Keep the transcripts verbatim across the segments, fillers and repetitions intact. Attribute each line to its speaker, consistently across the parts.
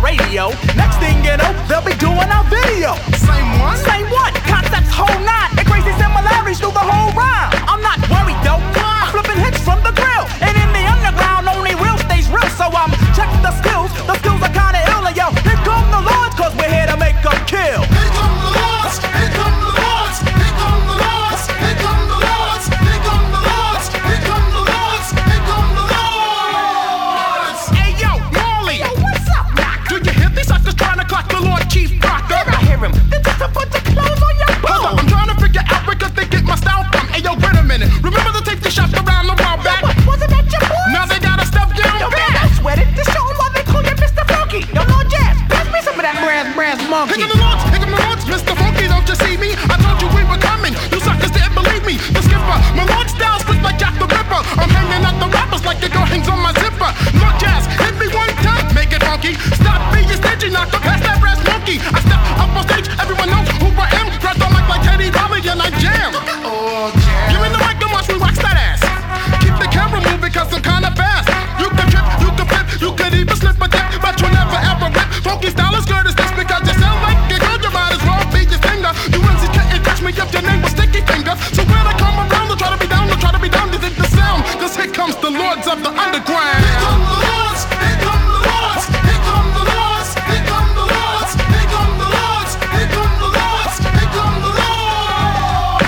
Speaker 1: radio. Next thing you know, they'll be doing our video. Same one? Same one. Concepts whole nine. And crazy similarities through the whole rhyme. I'm not worried though. I'm flipping hits from the grill. And in the underground, only real stays real. So I'm checking the skills. The skills are kinda ill. And yo, here come the Lords, cause we're here to make them kill.
Speaker 2: Here come the Lords. Here come the Lords. Here come the Lords. Here come the Lords. Here come the Lords. Here come the Lords. Here come the Lords.
Speaker 1: Hey yo, Marley.
Speaker 3: Yo, what's up, Knock?
Speaker 1: Do you hear these suckers trying to clock the Lord Chief Proctor?
Speaker 3: I hear him. They just a bunch of clothes on your
Speaker 1: Hold up,
Speaker 3: boat.
Speaker 1: I'm trying to figure out where could they get my style from. Hey yo, wait a minute. Remember the tape they shot around the while back?
Speaker 3: What, wasn't that your boy?
Speaker 1: Now they got a step down
Speaker 3: Yo, man,
Speaker 1: back.
Speaker 3: don't sweat it. Just show 'em why they call you Mister Funky. Yo, Lord Jazz, pass me some of that brass, brass monkey.
Speaker 1: Here come the Lords, here come the Lords, Mister Funky, don't you see me? I told you we were coming, you suckers didn't believe me. The skipper, my Lord style split like Jack the Ripper. I'm hanging out the rappers like the girl hangs on my zipper. Lord Jazz, hit me one time, make it funky. Stop being stingy, knock up past that brass monkey. I step up on stage, everyone knows who I am. Grab the mic like Teddy Riley and I jam.
Speaker 2: Oh, jam.
Speaker 1: Give me the mic and watch me wax that ass. Keep the camera moving cause I'm kinda fast. You can trip, you can flip, you could even slip a dip, but you'll never ever rip. Funky style is good as this because you sound like a girl, you might as well be your singer. You M Cs couldn't touch me if your name was Sticky Finger. So when I come around, they'll try to be down, they'll try to be down, you think the sound. Cause here comes the Lords of the Underground.
Speaker 2: Here come the Lords. Here come the Lords. Here come the Lords. Here come the Lords. Here come the Lords. Here come the Lords. Here come the Lords.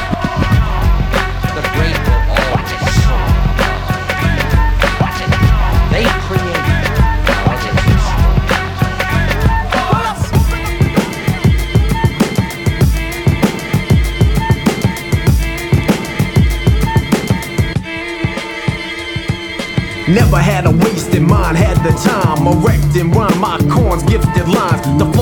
Speaker 4: The great will always soar. Watch it. They create, ours is destroyed.
Speaker 5: Never had a wasted mind, had the time. Erect and rhyme my corns, gifted lines. The flow